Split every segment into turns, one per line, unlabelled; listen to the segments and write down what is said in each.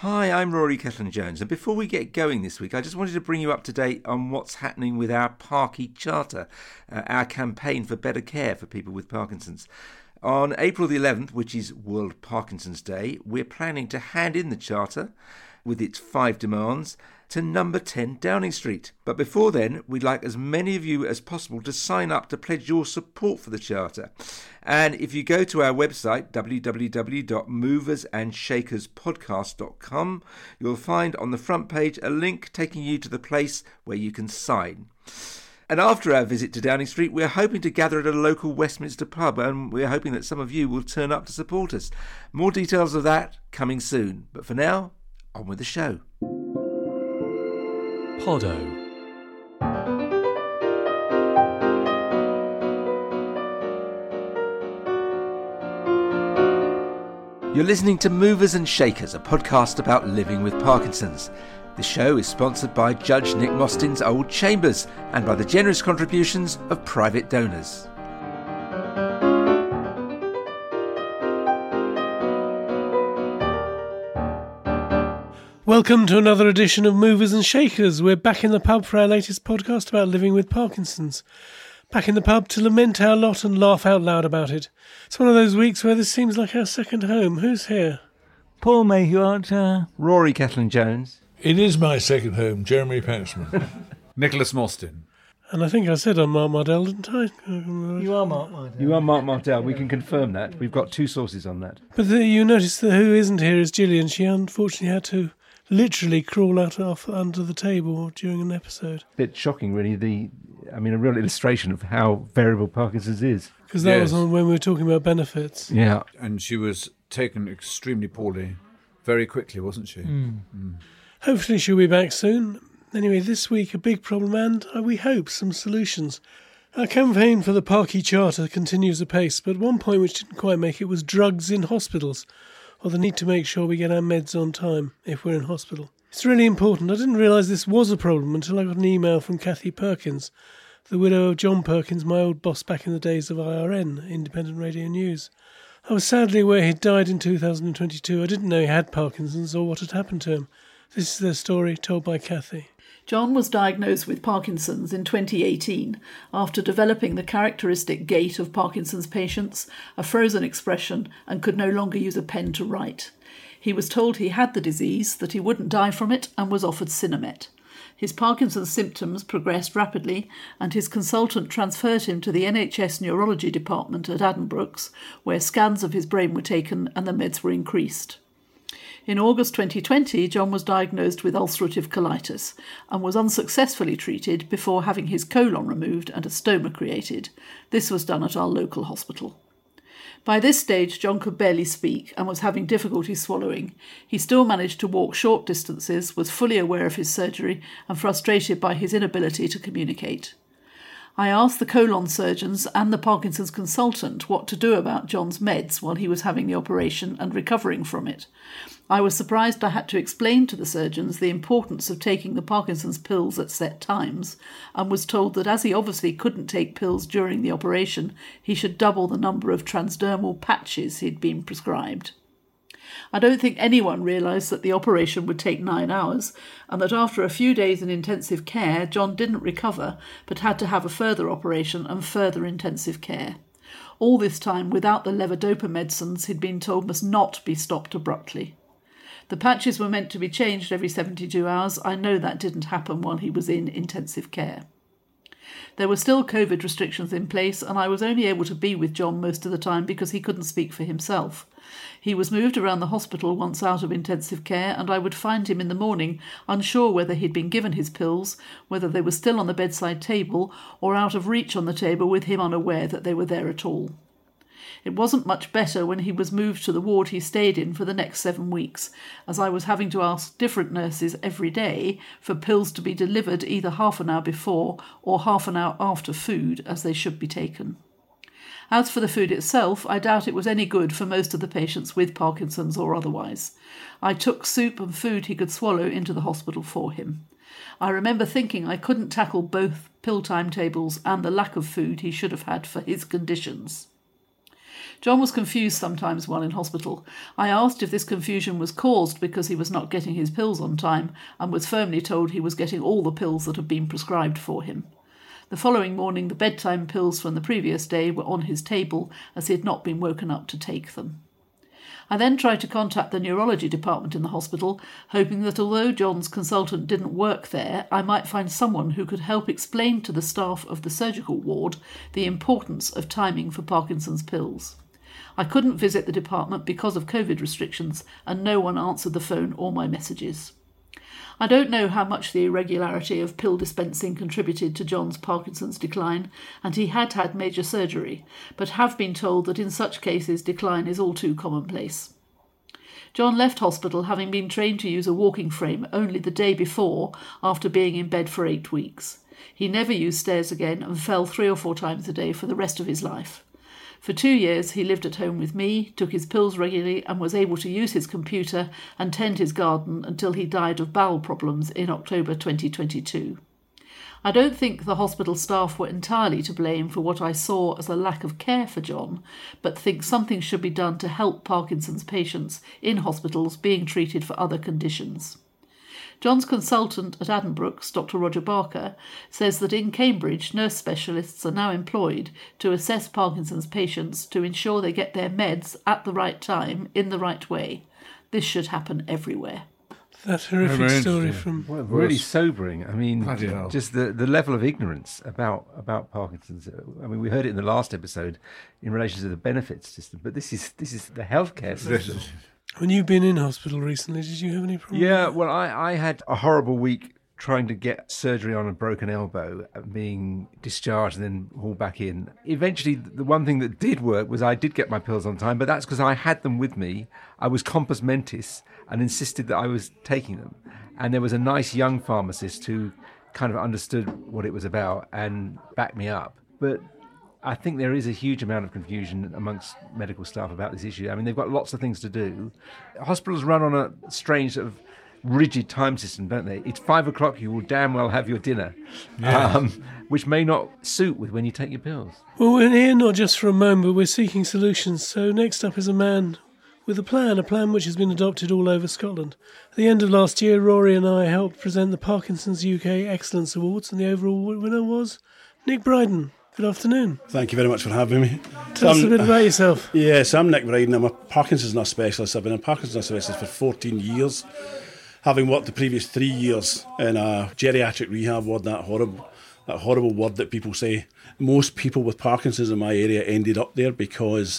Hi, I'm Rory Kettling-Jones, and before we get going this week, I just wanted to bring you up to date on what's happening with our Parky Charter, our campaign for better care for people with Parkinson's. On April the 11th, which is World Parkinson's Day, we're planning to hand in the charter with its 5 demands to number 10 Downing Street. But before then, we'd like as many of you as possible to sign up to pledge your support for the charter. And if you go to our website, www.moversandshakerspodcast.com, you'll find on the front page a link taking you to the place where you can sign. And after our visit to Downing Street, we're hoping to gather at a local Westminster pub, and we're hoping that some of you will turn up to support us. More details of that coming soon. But for now, on with the show.
Poddo.
You're listening to Movers and Shakers, a podcast about living with Parkinson's. The show is sponsored by Judge Nick Mostyn's Old Chambers and by the generous contributions of private donors.
Welcome to another edition of Movers and Shakers. We're back in the pub for our latest podcast about living with Parkinson's. Back in the pub to lament our lot and laugh out loud about it. It's one of those weeks where this seems like our second home. Who's here?
Paul Mayhew,
Rory Kettling-Jones.
It is my second home, Jeremy Patchman.
Nicholas Mostyn.
And I think I said I'm Mark Mardell, didn't I?
You are Mark Mardell.
You are Mark Mardell. We can confirm that. We've got 2 sources on that.
But you notice that who isn't here is Gillian. She unfortunately had to literally crawl out off under the table during an episode.
Bit shocking, really. A real illustration of how variable Parkinson's is.
Because that was on when we were talking about benefits.
Yeah.
And she was taken extremely poorly very quickly, wasn't she?
Hopefully she'll be back soon. Anyway, this week a big problem and, we hope, some solutions. Our campaign for the Parky Charter continues apace, but one point which didn't quite make it was drugs in hospitals, or the need to make sure we get our meds on time if we're in hospital. It's really important. I didn't realise this was a problem until I got an email from Kathy Perkins, the widow of John Perkins, my old boss back in the days of IRN, Independent Radio News. I was sadly aware he'd died in 2022. I didn't know he had Parkinson's or what had happened to him. This is their story, told by Kathy.
John was diagnosed with Parkinson's in 2018 after developing the characteristic gait of Parkinson's patients, a frozen expression, and could no longer use a pen to write. He was told he had the disease, that he wouldn't die from it, and was offered Sinemet. His Parkinson's symptoms progressed rapidly, and his consultant transferred him to the NHS Neurology Department at Addenbrooke's, where scans of his brain were taken and the meds were increased. In August 2020, John was diagnosed with ulcerative colitis and was unsuccessfully treated before having his colon removed and a stoma created. This was done at our local hospital. By this stage, John could barely speak and was having difficulty swallowing. He still managed to walk short distances, was fully aware of his surgery and frustrated by his inability to communicate. I asked the colon surgeons and the Parkinson's consultant what to do about John's meds while he was having the operation and recovering from it. I was surprised I had to explain to the surgeons the importance of taking the Parkinson's pills at set times, and was told that as he obviously couldn't take pills during the operation, he should double the number of transdermal patches he'd been prescribed. I don't think anyone realised that the operation would take 9 hours, and that after a few days in intensive care, John didn't recover, but had to have a further operation and further intensive care. All this time without the levodopa medicines he'd been told must not be stopped abruptly. The patches were meant to be changed every 72 hours. I know that didn't happen while he was in intensive care. There were still COVID restrictions in place, and I was only able to be with John most of the time because he couldn't speak for himself. He was moved around the hospital once out of intensive care, and I would find him in the morning, unsure whether he'd been given his pills, whether they were still on the bedside table, or out of reach on the table with him unaware that they were there at all. It wasn't much better when he was moved to the ward he stayed in for the next 7 weeks, as I was having to ask different nurses every day for pills to be delivered either half an hour before or half an hour after food, as they should be taken. As for the food itself, I doubt it was any good for most of the patients with Parkinson's or otherwise. I took soup and food he could swallow into the hospital for him. I remember thinking I couldn't tackle both pill timetables and the lack of food he should have had for his conditions. John was confused sometimes while in hospital. I asked if this confusion was caused because he was not getting his pills on time, and was firmly told he was getting all the pills that had been prescribed for him. The following morning, the bedtime pills from the previous day were on his table, as he had not been woken up to take them. I then tried to contact the neurology department in the hospital, hoping that although John's consultant didn't work there, I might find someone who could help explain to the staff of the surgical ward the importance of timing for Parkinson's pills. I couldn't visit the department because of COVID restrictions, and no one answered the phone or my messages. I don't know how much the irregularity of pill dispensing contributed to John's Parkinson's decline, and he had had major surgery, but have been told that in such cases decline is all too commonplace. John left hospital having been trained to use a walking frame only the day before, after being in bed for 8 weeks. He never used stairs again and fell 3 or 4 times a day for the rest of his life. For 2 years he lived at home with me, took his pills regularly, and was able to use his computer and tend his garden until he died of bowel problems in October 2022. I don't think the hospital staff were entirely to blame for what I saw as a lack of care for John, but think something should be done to help Parkinson's patients in hospitals being treated for other conditions. John's consultant at Addenbrooke's, Dr. Roger Barker, says that in Cambridge, nurse specialists are now employed to assess Parkinson's patients to ensure they get their meds at the right time, in the right way. This should happen everywhere.
That horrific story from...
Well, really sobering. I mean,
Bloody hell.
just the level of ignorance about Parkinson's. I mean, we heard it in the last episode in relation to the benefits system, but this is the healthcare system.
When you've been in hospital recently, did you have any problems?
Yeah, well, I had a horrible week trying to get surgery on a broken elbow, being discharged and then hauled back in. Eventually, the one thing that did work was I did get my pills on time, but that's because I had them with me. I was compos mentis and insisted that I was taking them. And there was a nice young pharmacist who kind of understood what it was about and backed me up. But I think there is a huge amount of confusion amongst medical staff about this issue. I mean, they've got lots of things to do. Hospitals run on a strange sort of rigid time system, don't they? It's 5 o'clock, you will damn well have your dinner, which may not suit with when you take your pills.
Well, we're here not just for a moment, but we're seeking solutions. So next up is a man with a plan which has been adopted all over Scotland. At the end of last year, Rory and I helped present the Parkinson's UK Excellence Awards, and the overall winner was Nick Bryden. Good afternoon.
Thank you very much for having me.
Tell us a bit about yourself.
Yes, I'm Nick Bryden. I'm a Parkinson's nurse specialist. I've been a Parkinson's nurse specialist for 14 years, having worked the previous 3 years in a geriatric rehab ward, that horrible word that people say. Most people with Parkinson's in my area ended up there because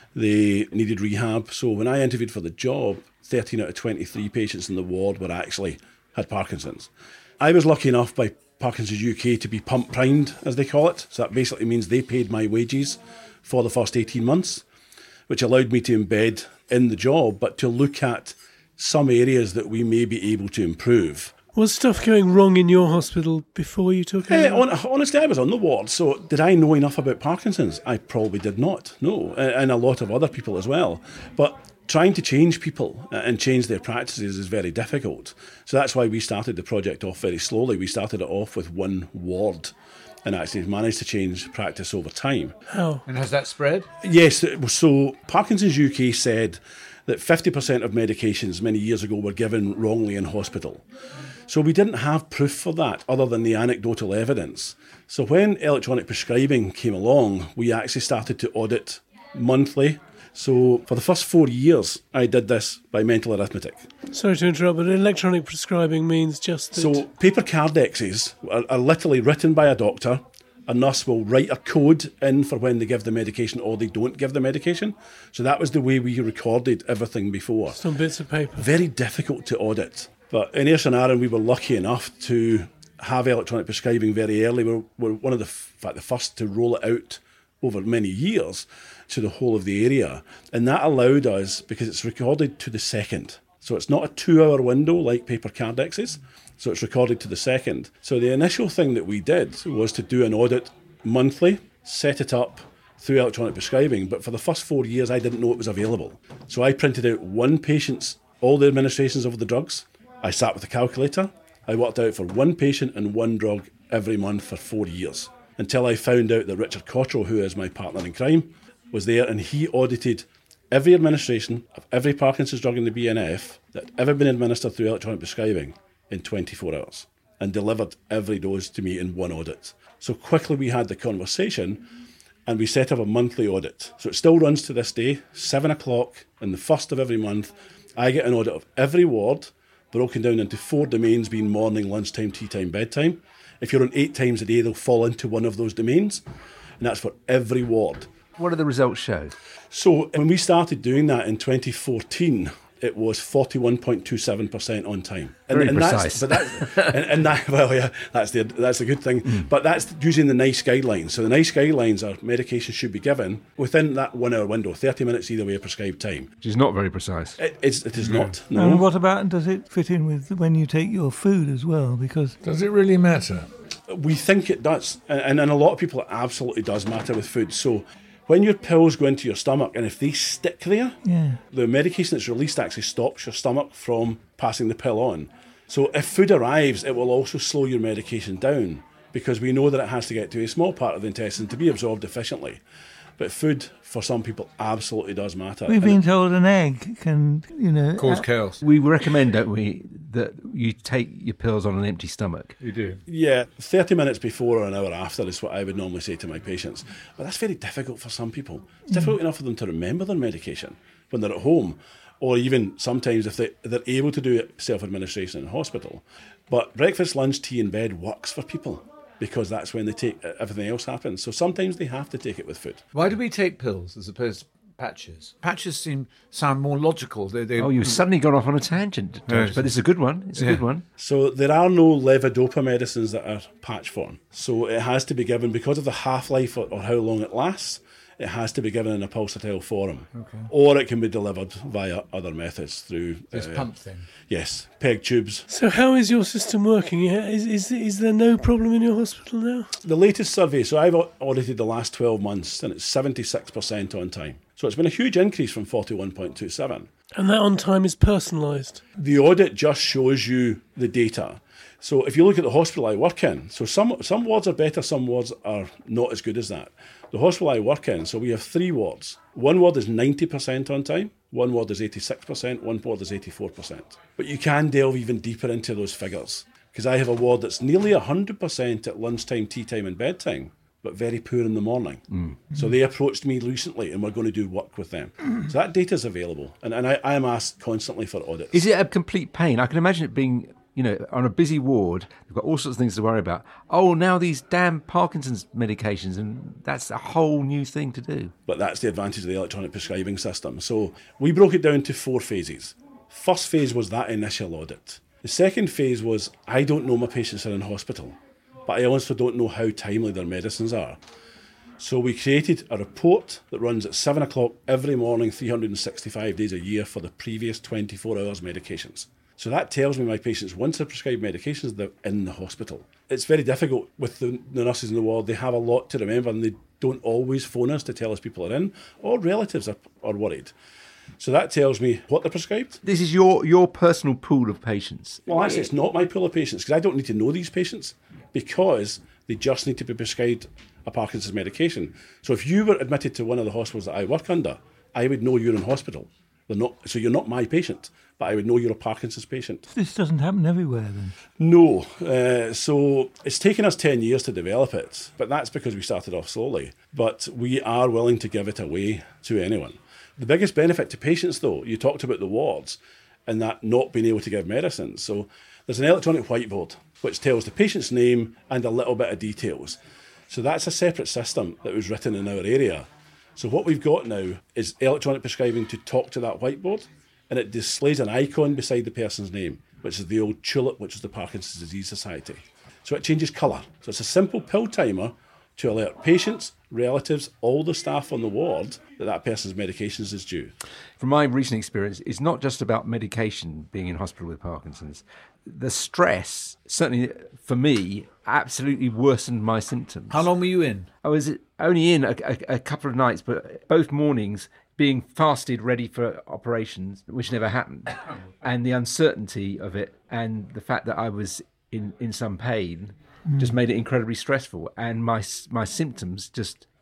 they needed rehab. So when I interviewed for the job, 13 out of 23 patients in the ward were actually had Parkinson's. I was lucky enough by Parkinson's UK to be pump primed, as they call it. So that basically means they paid my wages for the first 18 months, which allowed me to embed in the job, but to look at some areas that we may be able to improve.
Was stuff going wrong in your hospital before you took it?
Honestly, I was on the ward, so did I know enough about Parkinson's? I probably did not, no, and a lot of other people as well. But trying to change people and change their practices is very difficult. So that's why we started the project off very slowly. We started it off with one ward and actually managed to change practice over time.
How?
And has that spread?
Yes, so Parkinson's UK said that 50% of medications many years ago were given wrongly in hospital. So we didn't have proof for that other than the anecdotal evidence. So when electronic prescribing came along, we actually started to audit monthly. So for the first 4 years, I did this by mental arithmetic.
Sorry to interrupt, but electronic prescribing means just that...
So paper cardexes are literally written by a doctor. A nurse will write a code in for when they give the medication or they don't give the medication. So that was the way we recorded everything before.
Just on bits of paper.
Very difficult to audit. But in Ayrshire and Arran, we were lucky enough to have electronic prescribing very early. We were one of the first to roll it out over many years to the whole of the area. And that allowed us, because it's recorded to the second. So it's not a 2-hour window like paper cardexes. So it's recorded to the second. So the initial thing that we did was to do an audit monthly, set it up through electronic prescribing. But for the first 4 years, I didn't know it was available. So I printed out one patient's, all the administrations of the drugs. I sat with a calculator. I worked out for one patient and one drug every month for 4 years, until I found out that Richard Cottrell, who is my partner in crime, was there, and he audited every administration of every Parkinson's drug in the BNF that had ever been administered through electronic prescribing in 24 hours and delivered every dose to me in one audit. So quickly we had the conversation and we set up a monthly audit. So it still runs to this day, 7 o'clock on the first of every month. I get an audit of every ward, broken down into 4 domains, being morning, lunchtime, tea time, bedtime. If you're on 8 times a day, they'll fall into one of those domains, and that's for every ward.
What do the results show?
So when we started doing that in 2014, it was 41.27% on time.
Very precise.
That's a good thing. But that's using the NICE guidelines. So the NICE guidelines are medication should be given within that 1 hour window, 30 minutes either way of prescribed time.
Which is not very precise.
It is not. No.
And what about, does it fit in with when you take your food as well? Because
Does it really matter?
We think it does. And a lot of people, it absolutely does matter with food. So when your pills go into your stomach and if they stick there, the medication that's released actually stops your stomach from passing the pill on. So if food arrives, it will also slow your medication down because we know that it has to get to a small part of the intestine to be absorbed efficiently. But food, for some people, absolutely does matter.
we've been told an egg can,
Cause chaos.
We recommend, don't we, that you take your pills on an empty stomach.
You do.
Yeah, 30 minutes before or an hour after is what I would normally say to my patients. But that's very difficult for some people. It's difficult enough for them to remember their medication when they're at home, or even sometimes if they're able to do it self-administration in hospital. But breakfast, lunch, tea in bed works for people because that's when they take everything else happens. So sometimes they have to take it with food.
Why do we take pills as opposed to patches? Patches sound more logical.
Oh, you've suddenly gone off on a tangent, George, but it's a good one. It's a good one.
So there are no levodopa medicines that are patch form. So it has to be given, because of the half-life or how long it lasts, it has to be given in a pulsatile form. Okay. Or it can be delivered via other methods through...
This pump thing?
Yes, peg tubes.
So how is your system working? Is there no problem in your hospital now?
The latest survey, so I've audited the last 12 months, and it's 76% on time. So it's been a huge increase from 41.27.
And that on time is personalised?
The audit just shows you the data. So if you look at the hospital I work in, so some wards are better, some wards are not as good as that. The hospital I work in, so we have 3 wards. One ward is 90% on time, one ward is 86%, one ward is 84%. But you can delve even deeper into those figures, because I have a ward that's nearly 100% at lunchtime, tea time and bedtime, but very poor in the morning. So they approached me recently and we're going to do work with them. So that data is available, and I am asked constantly for audits.
Is it a complete pain? I can imagine it being... on a busy ward, they've got all sorts of things to worry about. Oh, now these damn Parkinson's medications, and that's a whole new thing to do.
But that's the advantage of the electronic prescribing system. So we broke it down to 4 phases. First phase was that initial audit. The second phase was, I don't know my patients are in hospital, but I also don't know how timely their medicines are. So we created a report that runs at 7 o'clock every morning, 365 days a year for the previous 24 hours medications. So that tells me my patients, once they're prescribed medications, they're in the hospital. It's very difficult with the nurses in the ward. They have a lot to remember and they don't always phone us to tell us people are in, or relatives are worried. So that tells me what they're prescribed.
This is your personal pool of patients.
Well, actually, it's not my pool of patients, because I don't need to know these patients, because they just need to be prescribed a Parkinson's medication. So if you were admitted to one of the hospitals that I work under, I would know you're in hospital. So you're not my patient, but I would know you're a Parkinson's patient.
This doesn't happen everywhere then?
No. So it's taken us 10 years to develop it, but that's because we started off slowly. But we are willing to give it away to anyone. The biggest benefit to patients, though, you talked about the wards and that not being able to give medicines. So there's an electronic whiteboard which tells the patient's name and a little bit of details. So that's a separate system that was written in our area. So what we've got now is electronic prescribing to talk to that whiteboard, and it displays an icon beside the person's name, which is the old tulip, which is the Parkinson's Disease Society. So it changes colour. So it's a simple pill timer to alert patients, relatives, all the staff on the ward that person's medications is due.
From my recent experience, it's not just about medication being in hospital with Parkinson's. The stress, certainly for me, absolutely worsened my symptoms.
How long were you in?
I was only in a couple of nights, but both mornings being fasted, ready for operations, which never happened. And the uncertainty of it and the fact that I was in some pain just made it incredibly stressful. And my symptoms just got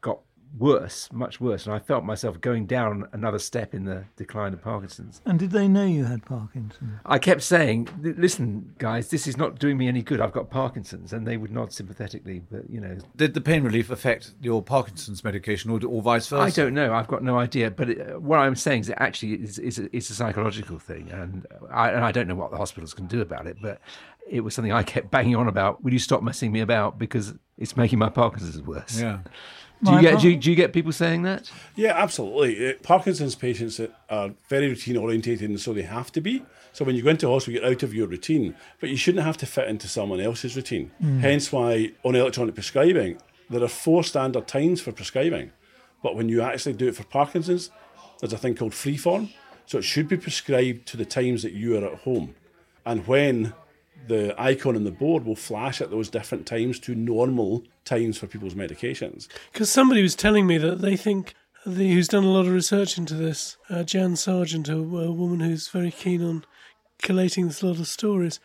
worse, much worse, and I felt myself going down another step in the decline of Parkinson's.
And did they know you had Parkinson's?
I kept saying, listen, guys, this is not doing me any good. I've got Parkinson's. And they would nod sympathetically, but, you know.
Did the pain relief affect your Parkinson's medication or vice versa?
I don't know. I've got no idea. But what I'm saying is it actually is a psychological thing. And I don't know what the hospitals can do about it, but it was something I kept banging on about. Will you stop messing me about? Because it's making my Parkinson's worse.
Yeah.
Do you get people saying that?
Yeah, absolutely. Parkinson's patients are very routine orientated, and so they have to be. So when you go into hospital, you're out of your routine, but you shouldn't have to fit into someone else's routine. Hence why on electronic prescribing, there are 4 standard times for prescribing. But when you actually do it for Parkinson's, there's a thing called freeform. So it should be prescribed to the times that you are at home. And when the icon on the board will flash at those different times to normal times for people's medications.
Because somebody was telling me that they think, who's done a lot of research into this, Jan Sargent, a woman who's very keen on collating this lot of stories,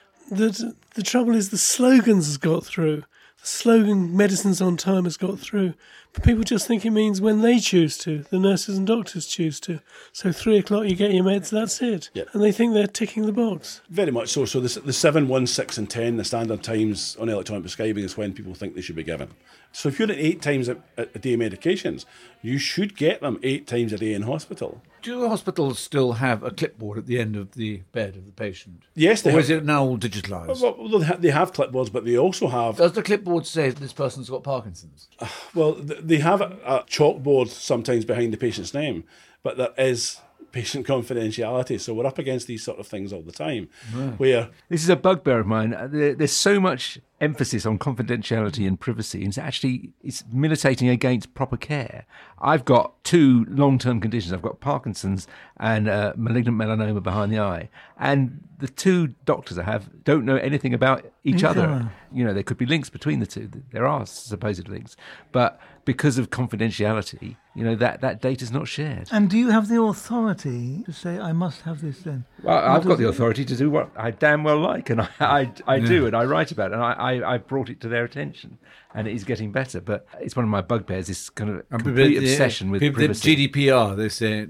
that the trouble is the slogans has got through. The slogan "Medicines on Time" has got through. But people just think it means when they choose to, the nurses and doctors choose to. So 3 o'clock you get your meds, that's it.
Yep.
And they think they're ticking the box.
Very much so. So the 7, 1, 6 and 10, the standard times on electronic prescribing is when people think they should be given. So if you're at 8 times a day medications, you should get them 8 times a day in hospital.
Do hospitals still have a clipboard at the end of the bed of the patient?
Yes, they
Or
have.
is it now all digitalised?
Well, they have clipboards, but they also have...
Does the clipboard say this person's got Parkinson's?
Well, they have a chalkboard sometimes behind the patient's name, but there is patient confidentiality. So we're up against these sort of things all the time, where...
This is a bugbear of mine. There's so much emphasis on confidentiality and privacy, and it's militating against proper care. I've got 2 long-term conditions. I've got Parkinson's and malignant melanoma behind the eye, and the 2 doctors I have don't know anything about each other. You know, there could be links between the 2. There are supposed links, but because of confidentiality, you know, that data's not shared.
And do you have the authority to say, I must have this then?
Well, I've got the authority to do what I damn well like, and I do, and I write about it, and I brought it to their attention, and it is getting better. But it's one of my bugbears, this kind of complete obsession with privacy.
The GDPR, they say.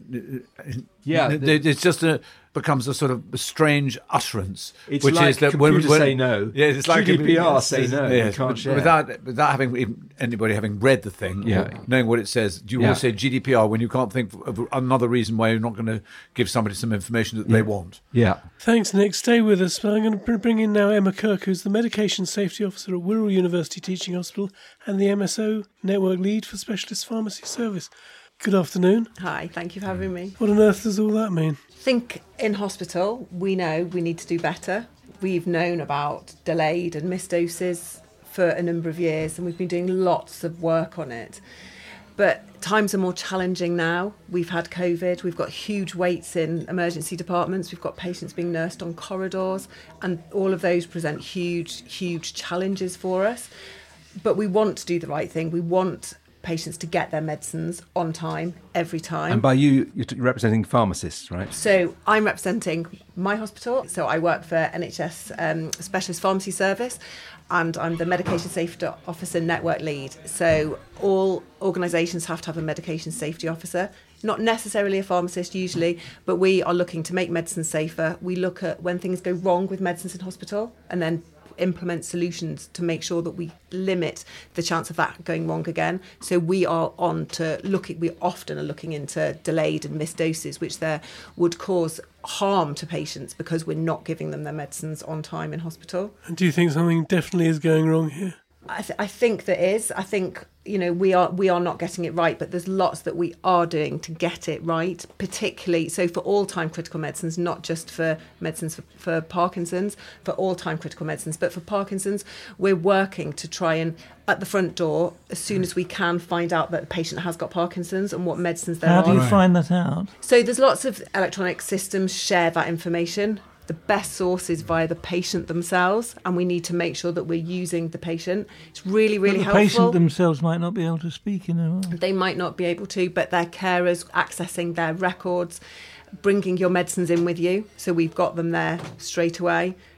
Yeah,
it's just becomes a sort of strange utterance.
It's
which
like
is that
computers say no.
Yeah, it's like
GDPR say no.
Yes,
you can't share.
Without having anybody having read the thing, or knowing what it says. Do you always say GDPR when you can't think of another reason why you're not going to give somebody some information that they want?
Yeah.
Thanks, Nick. Stay with us. I'm going to bring in now Emma Kirk, who's the Medication Safety Officer at Wirral University Teaching Hospital and the MSO Network Lead for Specialist Pharmacy Service. Good afternoon.
Hi, thank you for having me.
What on earth does all that mean?
I think in hospital, we know we need to do better. We've known about delayed and missed doses for a number of years, and we've been doing lots of work on it. But times are more challenging now. We've had COVID, we've got huge waits in emergency departments, we've got patients being nursed on corridors, and all of those present huge challenges for us. But we want to do the right thing. We want patients to get their medicines on time, every time.
And by you're representing pharmacists, right?
So I'm representing my hospital. So I work for NHS Specialist Pharmacy Service, and I'm the Medication Safety Officer Network Lead. So all organisations have to have a Medication Safety Officer, not necessarily a pharmacist usually, but we are looking to make medicines safer. We look at when things go wrong with medicines in hospital and then implement solutions to make sure that we limit the chance of that going wrong again. So we are we often are looking into delayed and missed doses, which there would cause harm to patients because we're not giving them their medicines on time in hospital.
And do you think something definitely is going wrong here?
I think there is. I think, you know, we are not getting it right, but there's lots that we are doing to get it right, particularly so for all time critical medicines, not just for medicines for Parkinson's, for all time critical medicines, but for Parkinson's, we're working to try and at the front door, as soon as we can, find out that the patient has got Parkinson's and what medicines they're on.
How do you find that out?
So there's lots of electronic systems share that information. The best source is via the patient themselves, and we need to make sure that we're using the patient. It's really helpful.
The patient themselves might not be able to speak in a way.
They might not be able to, but their carers accessing their records, bringing your medicines in with you. So we've got them there straight away.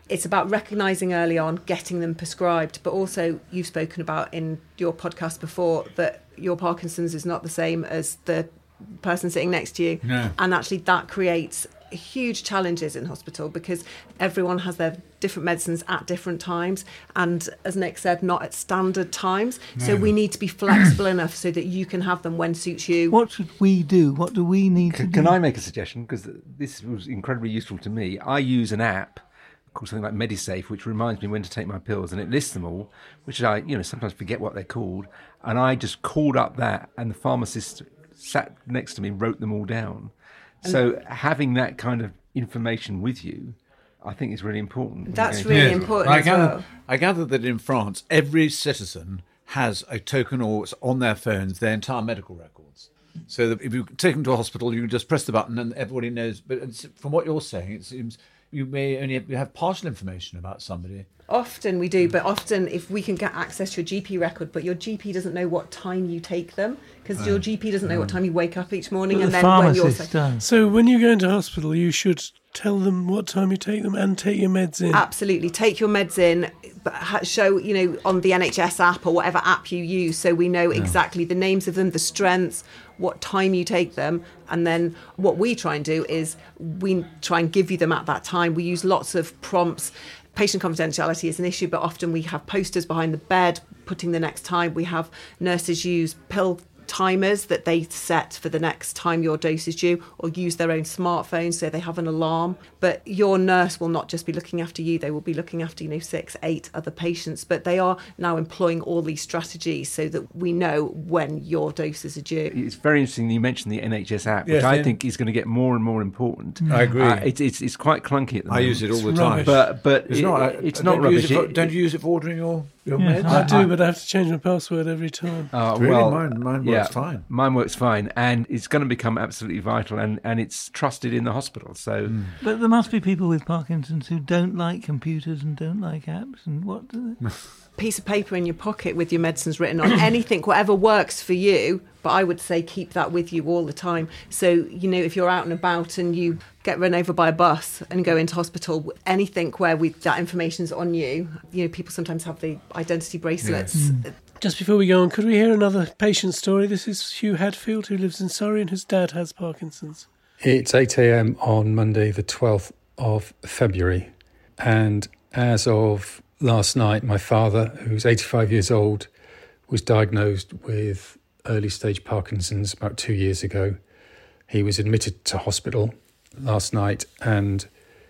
it's about recognising early on, getting them prescribed, but also you've spoken about in your podcast before that your Parkinson's is not the same as the person sitting next to you.
No.
And actually that creates huge challenges in hospital because everyone has their different medicines at different times, and as Nick said, not at standard times. So we need to be flexible enough so that you can have them when suits you.
What should we do? What do we need to do?
Can I make a suggestion? Because this was incredibly useful to me. I use an app called something like Medisafe, which reminds me when to take my pills, and it lists them all, which I, sometimes forget what they're called. And I just called up that, and the pharmacist sat next to me, wrote them all down. So having that kind of information with you, I think is really important.
That's really important as well.
I gather that in France, every citizen has a token or on their phones their entire medical records. So that if you take them to a hospital, you can just press the button and everybody knows. But from what you're saying, it seems you may only have partial information about somebody.
Often we do, but often if we can get access to your GP record, but your GP doesn't know what time you take them, because your GP doesn't know what time you wake up each morning,
But
and
the
then when you're
pharmacist does.
So when you go into hospital, you should tell them what time you take them and take your meds in.
Absolutely, take your meds in, but show on the NHS app or whatever app you use, so we know exactly the names of them, the strengths, what time you take them, and then what we try and do is we try and give you them at that time. We use lots of prompts. Patient confidentiality is an issue, but often we have posters behind the bed putting the next time. We have nurses use pill timers that they set for the next time your dose is due, or use their own smartphone so they have an alarm. But your nurse will not just be looking after you, they will be looking after 6, 8 other patients. But they are now employing all these strategies so that we know when your doses are due.
It's very interesting that you mentioned the NHS app, which I think is going to get more and more important.
I agree.
It's quite clunky at the moment.
I use it all the time.
But
it's not rubbish. Don't you use it for ordering your meds?
I do, but I have to change my password every time.
Really? Mine works fine.
Mine works fine, and it's going to become absolutely vital, and it's trusted in the hospital. So,
But there must be people with Parkinson's who don't like computers and don't like apps, and what do they?
Piece of paper in your pocket with your medicines written on, anything, whatever works for you. But I would say keep that with you all the time. So, if you're out and about and you get run over by a bus and go into hospital, anything where that information's on you, people sometimes have the identity bracelets.
Just before we go on, could we hear another patient story? This is Hugh Hadfield, who lives in Surrey and whose dad has Parkinson's.
It's 8 a.m. on Monday, the 12th of February. And as of last night, my father, who's 85 years old, was diagnosed with early stage Parkinson's about 2 years ago. He was admitted to hospital last night and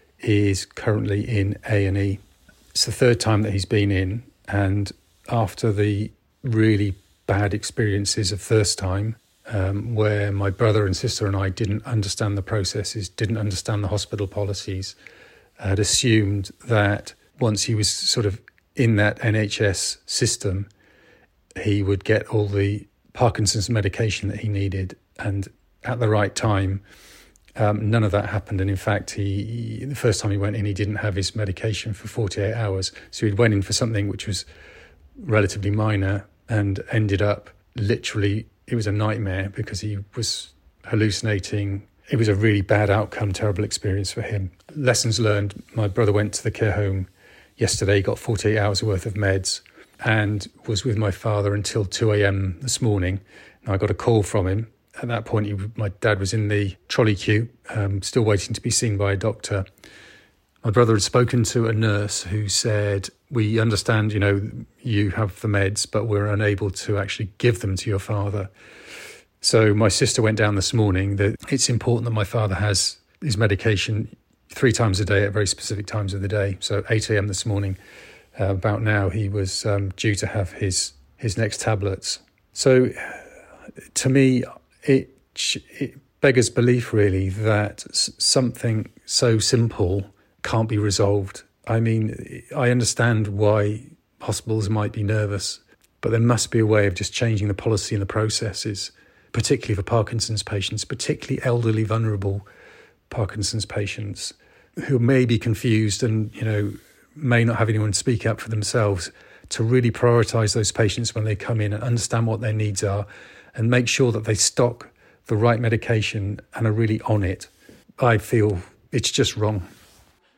is currently in A&E. It's the third time that he's been in, and after the really bad experiences of first time, where my brother and sister and I didn't understand the processes, didn't understand the hospital policies, had assumed that once he was sort of in that NHS system, he would get all the Parkinson's medication that he needed, and at the right time. None of that happened, and in fact, the first time he went in, he didn't have his medication for 48 hours. So he went in for something which was relatively minor and ended up literally, it was a nightmare because he was hallucinating. It was a really bad outcome, terrible experience for him. Lessons learned, my brother went to the care home yesterday, got 48 hours worth of meds, and was with my father until 2 a.m. this morning. And I got a call from him. At that point, my dad was in the trolley queue, still waiting to be seen by a doctor. My brother had spoken to a nurse who said, we understand, you have the meds, but we're unable to actually give them to your father. So my sister went down this morning that it's important that my father has his medication 3 times a day at very specific times of the day. So 8 a.m. this morning, about now, he was due to have his next tablets. So to me, it beggars belief, really, that something so simple can't be resolved. I mean, I understand why hospitals might be nervous, but there must be a way of just changing the policy and the processes, particularly for Parkinson's patients, particularly elderly, vulnerable Parkinson's patients who may be confused and, may not have anyone speak up for themselves, to really prioritise those patients when they come in and understand what their needs are and make sure that they stock the right medication and are really on it. I feel it's just wrong.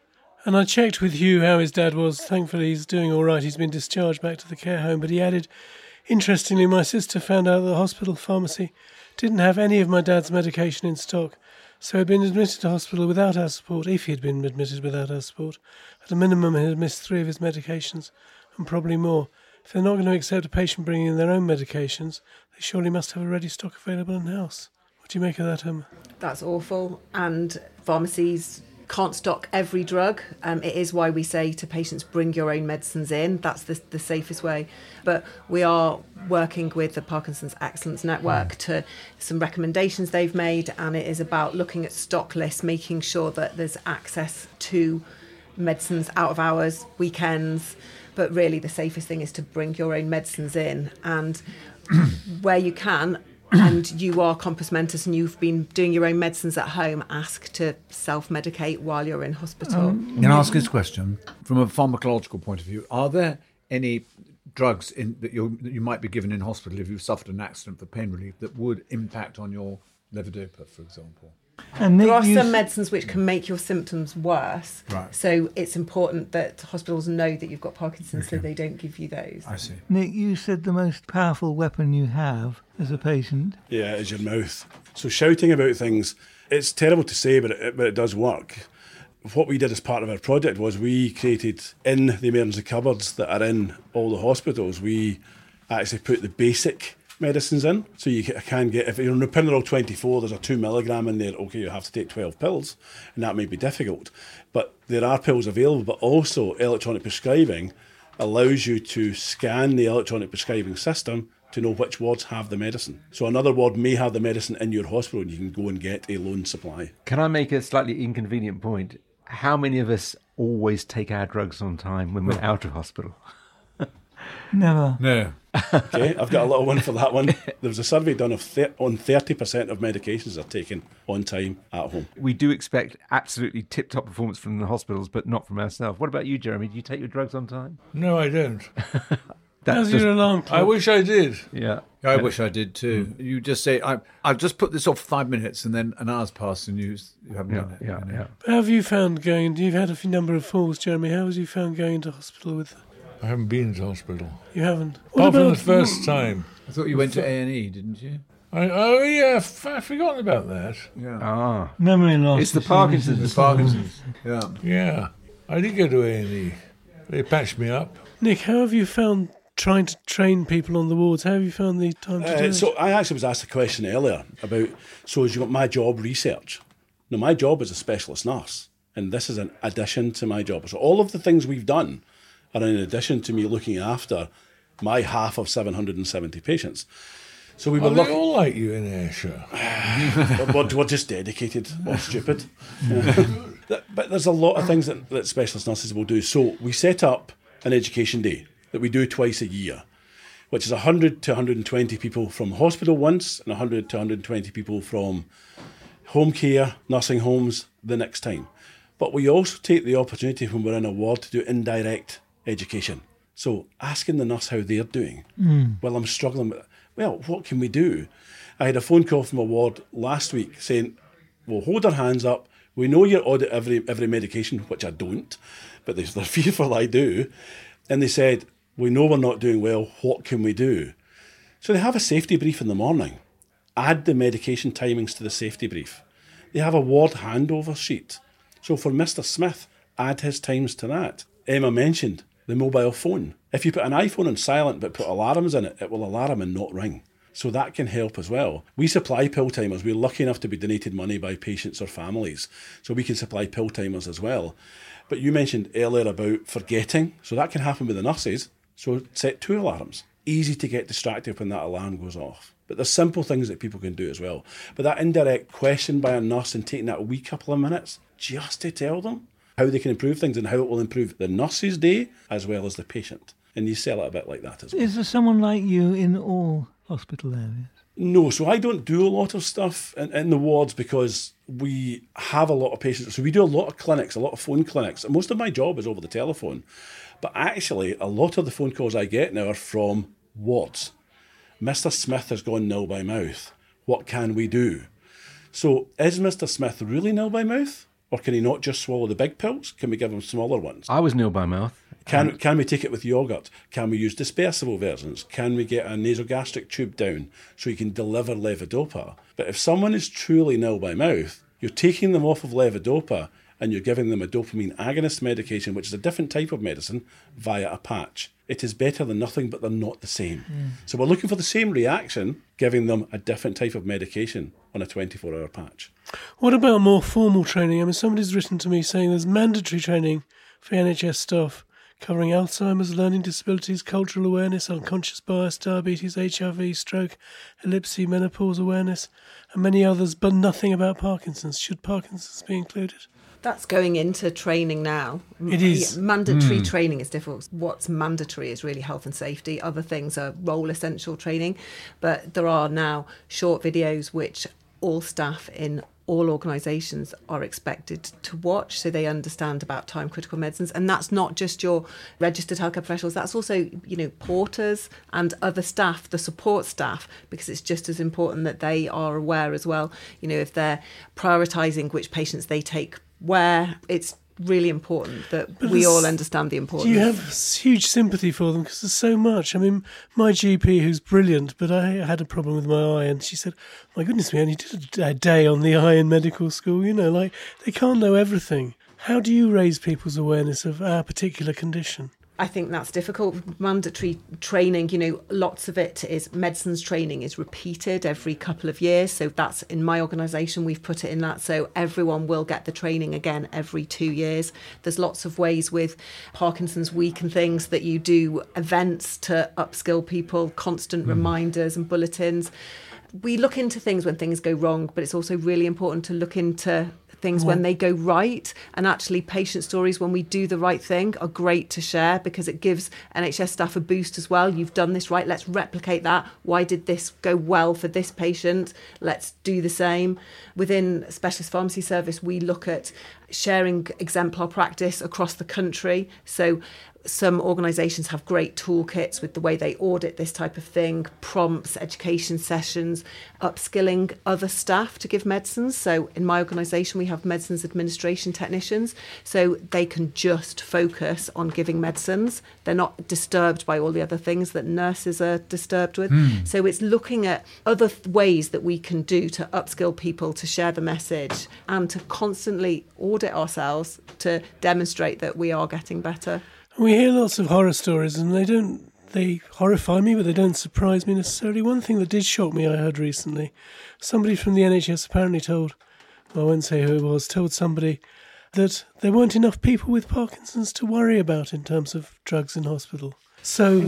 And I checked with Hugh how his dad was. Thankfully, he's doing all right. He's been discharged back to the care home. But he added, interestingly, my sister found out that the hospital pharmacy didn't have any of my dad's medication in stock. So he'd been admitted to hospital without our support, if he had been admitted without our support. At a minimum, he had missed 3 of his medications, and probably more. If they're not going to accept a patient bringing in their own medications, they surely must have a ready stock available in-house. What do you make of that, Emma?
That's awful. And pharmacies can't stock every drug. It is why we say to patients, bring your own medicines in. That's the safest way. But we are working with the Parkinson's Excellence Network to some recommendations they've made, and it is about looking at stock lists, making sure that there's access to medicines out of hours, weekends. But really the safest thing is to bring your own medicines in, and where you can, and you are compos mentis and you've been doing your own medicines at home, ask to self-medicate while you're in hospital.
Can I ask this question? From a pharmacological point of view, are there any drugs that you might be given in hospital if you've suffered an accident for pain relief that would impact on your levodopa, for example?
And
There are some medicines which can make your symptoms worse.
Right.
So it's important that hospitals know that you've got Parkinson's so they don't give you those.
I see.
Nick, you said the most powerful weapon you have as a patient.
Yeah, it's your mouth. So shouting about things, it's terrible to say, but it does work. What we did as part of our project was we created, in the emergency cupboards that are in all the hospitals, we actually put the basic medicines in. So you can get, if you're on Ropinerol 24, there's a 2 milligram in there, okay, you have to take 12 pills, and that may be difficult. But there are pills available, but also electronic prescribing allows you to scan the electronic prescribing system to know which wards have the medicine. So another ward may have the medicine in your hospital and you can go and get a loan supply.
Can I make a slightly inconvenient point? How many of us always take our drugs on time when we're out of hospital?
Never.
No.
Okay, I've got a little one for that one. There was a survey done on 30% of medications are taken on time at home.
We do expect absolutely tip-top performance from the hospitals, but not from ourselves. What about you, Jeremy? Do you take your drugs on time?
No, I don't.
How's your alarm clock?
I wish I did.
Yeah.
I wish I did too. You just say, I've just put this off 5 minutes, and then an hour's passed and you haven't done it.
Yeah.
How have you found going? You've had a number of falls, Jeremy. How have you found going into hospital with?
I haven't been to hospital.
You haven't? What
Apart from
about
the first time.
I thought you went to A&E, didn't you?
Oh, yeah, I've forgotten about that.
Yeah.
Ah.
Memory loss.
It's the Parkinson's.
It's Parkinson's. Yeah.
Yeah, I did go to A&E. They patched me up.
Nick? How have you found trying to train people on the wards? How have you found the time to do it?
So I actually was asked a question earlier about, so as you got my job research. Now, my job is a specialist nurse, and this is an addition to my job. So all of the things we've done are in addition to me looking after my half of 770 patients. So we were
They all like you in Ayrshire.
we're just dedicated or stupid. But there's a lot of things that specialist nurses will do. So we set up an education day that we do twice a year, which is 100 to 120 people from hospital once and 100 to 120 people from home care, nursing homes the next time. But we also take the opportunity when we're in a ward to do indirect education. So asking the nurse how they're doing. Well, I'm struggling with, well, what can we do? I had a phone call from a ward last week saying, well, hold our hands up. We know you audit every medication, which I don't, but they're fearful I do. And they said, we know we're not doing well. What can we do? So they have a safety brief in the morning. Add the medication timings to the safety brief. They have a ward handover sheet. So for Mr. Smith, add his times to that. Emma mentioned the mobile phone. If you put an iPhone on silent but put alarms in it, it will alarm and not ring. So that can help as well. We supply pill timers. We're lucky enough to be donated money by patients or families. So we can supply pill timers as well. But you mentioned earlier about forgetting. So that can happen with the nurses. So set 2 alarms. Easy to get distracted when that alarm goes off. But there's simple things that people can do as well. But that indirect question by a nurse and taking that wee couple of minutes just to tell them how they can improve things and how it will improve the nurse's day as well as the patient. And you sell it a bit like that as well.
Is there someone like you in all hospital areas?
No, so I don't do a lot of stuff in the wards because we have a lot of patients. So we do a lot of clinics, a lot of phone clinics. And most of my job is over the telephone. But actually, a lot of the phone calls I get now are from wards. Mr. Smith has gone nil by mouth. What can we do? So is Mr. Smith really nil by mouth? Or can he not just swallow the big pills? Can we give him smaller ones?
I was nil by mouth.
Can we take it with yogurt? Can we use dispersible versions? Can we get a nasogastric tube down so you can deliver levodopa? But if someone is truly nil by mouth, you're taking them off of levodopa and you're giving them a dopamine agonist medication, which is a different type of medicine, via a patch. It is better than nothing, but they're not the same. So we're looking for the same reaction, giving them a different type of medication on a 24-hour patch.
What about more formal training? I mean, somebody's written to me saying there's mandatory training for NHS staff covering Alzheimer's, learning disabilities, cultural awareness, unconscious bias, diabetes, HIV, stroke, epilepsy, menopause awareness, and many others, but nothing about Parkinson's. Should Parkinson's be included?
That's going into training now.
It is.
Mandatory training is difficult. What's mandatory is really health and safety. Other things are role essential training. But there are now short videos which all staff in all organisations are expected to watch so they understand about time critical medicines. And that's not just your registered healthcare professionals, that's also, porters and other staff, the support staff, because it's just as important that they are aware as well, if they're prioritising which patients they take where. It's really important that we all understand the importance.
You have huge sympathy for them because there's so much. I mean, my GP, who's brilliant, but I had a problem with my eye, and she said, my goodness, we only did a day on the eye in medical school. They can't know everything. How do you raise people's awareness of our particular condition?
I think that's difficult. Mandatory training, lots of it is medicines training is repeated every couple of years. So that's in my organisation, we've put it in that. So everyone will get the training again every 2 years. There's lots of ways with Parkinson's Week and things that you do events to upskill people, constant reminders and bulletins. We look into things when things go wrong, but it's also really important to look into things when they go right. And actually patient stories when we do the right thing are great to share because it gives NHS staff a boost as well. You've done this right, let's replicate that. Why did this go well for this patient? Let's do the same. Within Specialist Pharmacy Service, we look at sharing exemplar practice across the country. So some organisations have great toolkits with the way they audit this type of thing, prompts, education sessions, upskilling other staff to give medicines. So in my organisation, we have medicines administration technicians, so they can just focus on giving medicines. They're not disturbed by all the other things that nurses are disturbed with. So it's looking at other ways that we can do to upskill people, to share the message, and to constantly audit ourselves to demonstrate that we are getting better.
We hear lots of horror stories and they horrify me, but they don't surprise me necessarily. One thing that did shock me I heard recently, somebody from the NHS apparently told, I won't say who it was, told somebody that there weren't enough people with Parkinson's to worry about in terms of drugs in hospital. So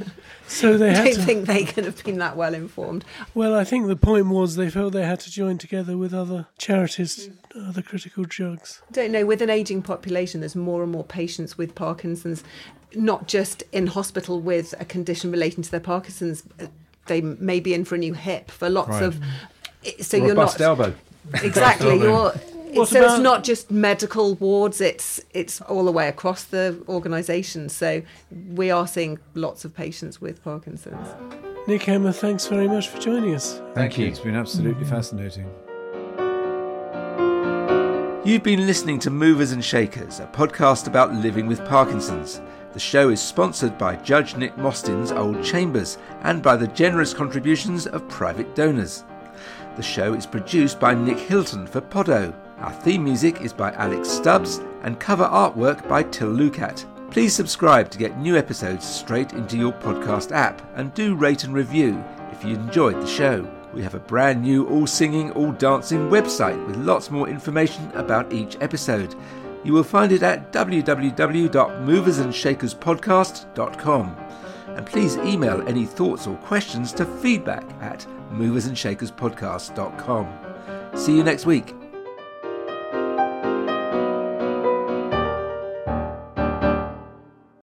they had
I don't think they could have been that well informed.
Well, I think the point was they felt they had to join together with other charities, other critical drugs.
I don't know, with an ageing population, there's more and more patients with Parkinson's, not just in hospital with a condition relating to their Parkinson's. They may be in for a new hip, for lots of... So you're not...
elbow.
Exactly. It's not just medical wards, it's all the way across the organisation. So we are seeing lots of patients with Parkinson's.
Nick Emma, thanks very much for joining us.
Thank you. It's been absolutely fascinating.
You've been listening to Movers and Shakers, a podcast about living with Parkinson's. The show is sponsored by Judge Nick Mostyn's Old Chambers and by the generous contributions of private donors. The show is produced by Nick Hilton for Poddo. Our theme music is by Alex Stubbs and cover artwork by Till Lucat. Please subscribe to get new episodes straight into your podcast app and do rate and review if you enjoyed the show. We have a brand new all-singing, all-dancing website with lots more information about each episode. You will find it at www.moversandshakerspodcast.com. And please email any thoughts or questions to feedback@moversandshakerspodcast.com. See you next week.